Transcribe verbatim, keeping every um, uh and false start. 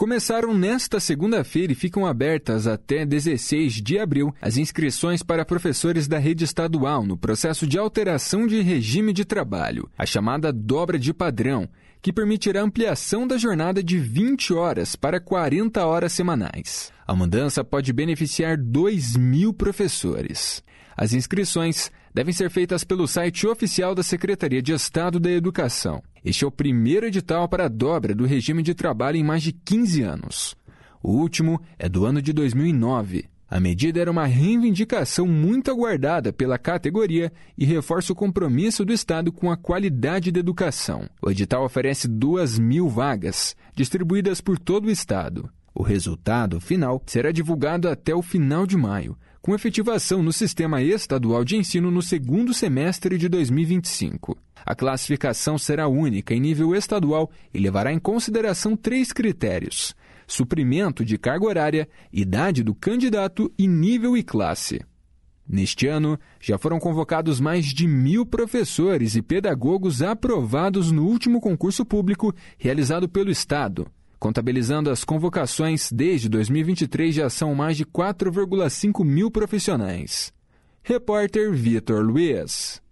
Começaram nesta segunda-feira e ficam abertas até dezesseis de abril as inscrições para professores da rede estadual no processo de alteração de regime de trabalho, a chamada dobra de padrão, que permitirá ampliação da jornada de vinte horas para quarenta horas semanais. A mudança pode beneficiar dois mil professores. As inscrições devem ser feitas pelo site oficial da Secretaria de Estado da Educação. Este é o primeiro edital para a dobra do regime de trabalho em mais de quinze anos. O último é do ano de dois mil e nove. A medida era uma reivindicação muito aguardada pela categoria e reforça o compromisso do Estado com a qualidade da educação. O edital oferece duas mil vagas, distribuídas por todo o Estado. O resultado final será divulgado até o final de maio, com efetivação no Sistema Estadual de Ensino no segundo semestre de dois mil e vinte e cinco. A classificação será única em nível estadual e levará em consideração três critérios: suprimento de carga horária, idade do candidato e nível e classe. Neste ano, já foram convocados mais de mil professores e pedagogos aprovados no último concurso público realizado pelo Estado. Contabilizando as convocações desde dois mil e vinte e três, já são mais de quatro vírgula cinco mil profissionais. Repórter Vitor Luiz.